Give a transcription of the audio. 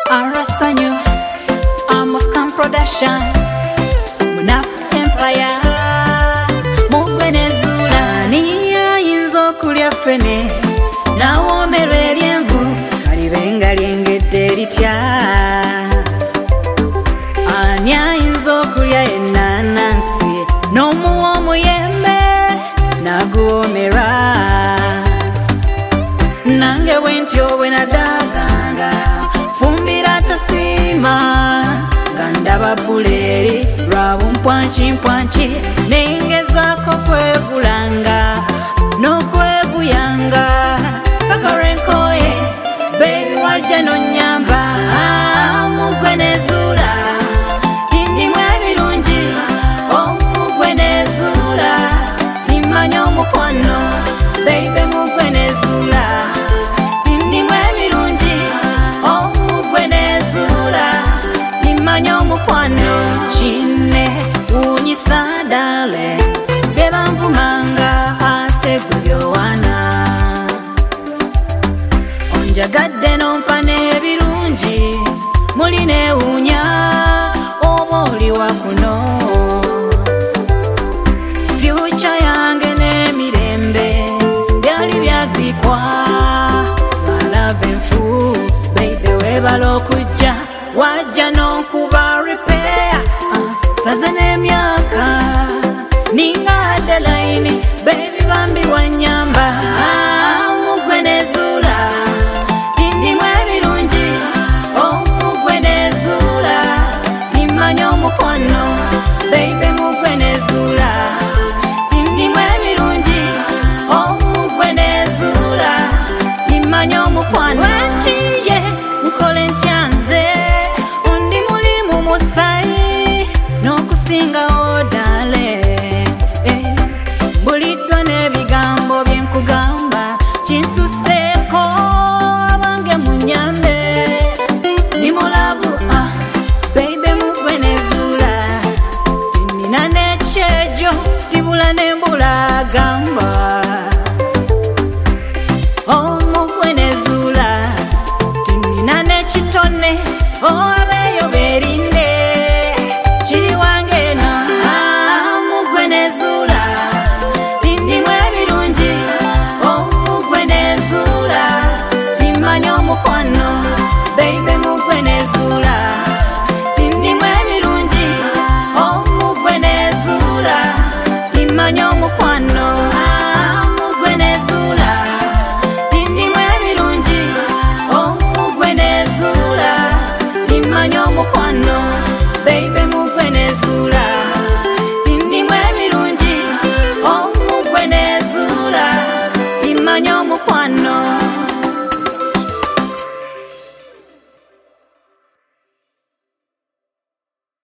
Arasanyo, Amoscan Production, Munaf Empire, Mugwenezula, Niya Inzo Kulia Fene, Nawo Merelienvu, Kalibenga Liengete Litya, Anya Inzo Kulia Enanansi, No Muomo Yembe, Naguomera, Nange Wentyo Wenadaganga, Fumbira Tasima, Gandaba Puleri, Rabu Mpwanchi, Nengezako Kwebulanga, No Kwebuyanga, Bakarenkoye, Baby Wajano Nyamba, Mugwenezula, Tindi Mwebirunji, Oh Mugwenezula, Timanyo Mukwano, Baby Mugwenezula, Tindi Mwebirunji, Oh Mugwenezula, Timanyo Mukwano, Chine, Unyisadale, Beba Mvumanga, Ate Gubyowana, Onjagadde nompane ebirungi, Muline unya, Omoli wakuno, Future yange n'emirembe, Byali byazikwa, Balave nfu, Baby webala okujja, Wajja n'onkuba repair, Saze n'emyaka, Ninga Adeline, Baby bambi wanyamba, Mugwenezula, Tindi mwebirungi, Oh Mugwenezula, Timanyo mukwano, Baby Mugwenezula, Tindi mwebirungi, Oh Mugwenezula, Timanyo mukwano. Wachiye, nkole ntyanze, undi mulimu musayi, n'okusinga odale, Buliddwa n'ebigambo byenkugamba, kinsuseeko abange munyambe, Ni mulavu, Baby Mugwenezula, Tinina n'ekyejo, tibula n'embula gamba, Oh Mugwenezula, Tinina n'ekitone, Oh